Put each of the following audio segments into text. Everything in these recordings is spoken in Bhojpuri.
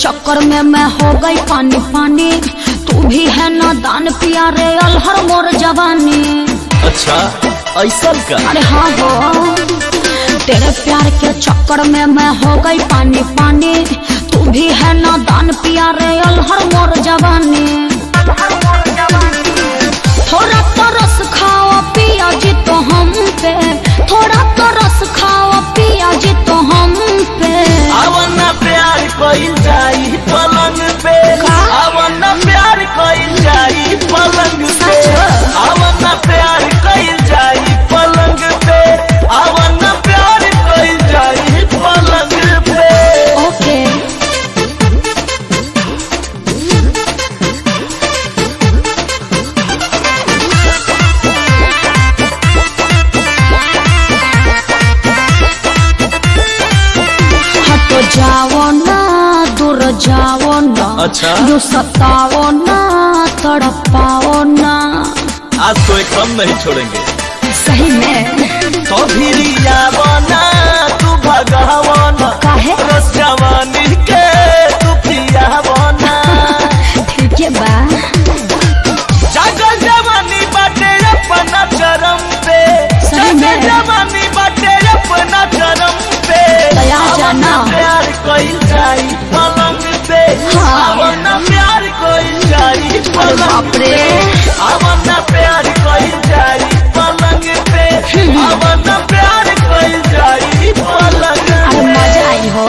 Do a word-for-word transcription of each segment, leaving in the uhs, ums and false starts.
चक्कर में मैं हो गई पानी पानी। तू भी है ना दान पिया रे अलहर मोर जवानी। अच्छा ऐसा का? अरे हाँ हो, तेरे प्यार के चक्कर में मैं हो गई पानी पानी। तू भी है ना दान पिया रे अलहर मोर जवानी। थोड़ा तो रस खाओ पिया जी तो हम पे, थोड़ा तो रस खाओ पिया जी तो हम पे। आवना प्यार कोई जाई पलंग पे, आवना प्यार कोई जाई पलंग पे, आवना प्यार कोई जाई पलंग पे, आवना प्यार कोई जाई पलंग पे। ओके हटो जाओ ना, दूर जाओ ना। अच्छा यूं सताओ ना, तड़पाओ ना। आज तो एक कम नहीं छोड़ेंगे। सही में तो भिरिया बना तू भगवाना, काहे? रस जवानी के तू पिया बना। ठीक है बा, जागर जवानी बाटे अपना चरम पे, सही में। जागर जवानी बाटे अपना चरम पे। दया जाना। आवना प्यार कोई जाई पलंग पे, हाँ। आवना प्यार कोई जाई पलंग बाप रे। पे, आवना प्यार कोई जाई पलंग पे, आवना प्यार कोई जाई पलंग अरे पे। मजा आई हो।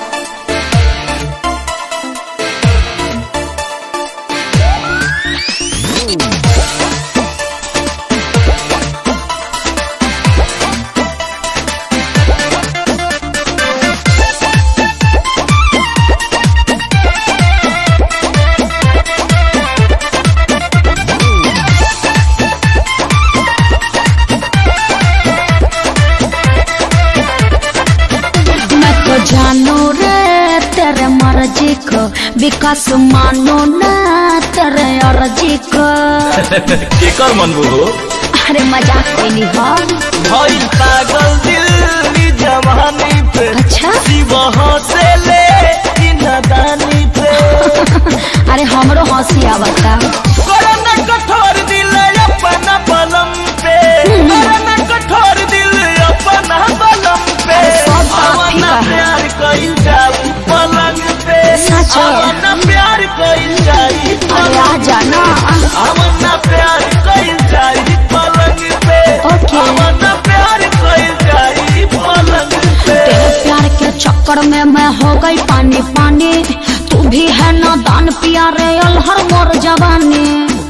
मैं तो जानू रे तेरे मर्जी को, विकास मानो ना तेरे अर्जी को। केकर मनबू हो? अरे मजाक कोई नहीं हो। भइल पागल दिल नी जवानी पे, अच्छा शिवह से ले कि नादानी पे। अरे हमरो हंसी आवता। करना कठोर दिल अपना बलम पे, करना कठोर दिल अपना बलम पे। सब बात आवना ठीक है। प्यार कोई जाई पलंग पे, सच है। आवना प्यार कोई जाई अरे पलंग आ जाना। आवना प्यार कोई जाई पलंग पे, ओके। आवना प्यार कोई जाई पलंग पे। तेरे प्यार के चक्कर में मैं हो गई पानी पानी। तू भी है ना दान पिया रे अलहर मोर जवानी।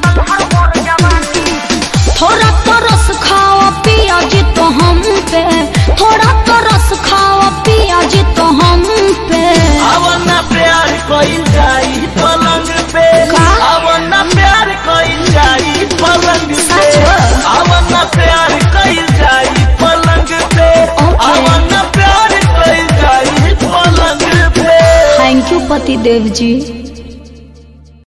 थोड़ा तो रस खाओ पिया जी तो हम पे, थोड़ा तो रस खाओ पिया जी तो हम पे। आवना प्यार कोई जाई पलंग पे, का? आवना प्यार कोई जाई पलंग पे, सच है। आवना प्यार कोई जाई पलंग पे, ओके। आवना प्यार कोई जाई पलंग पे। थैंक यू पति देव जी।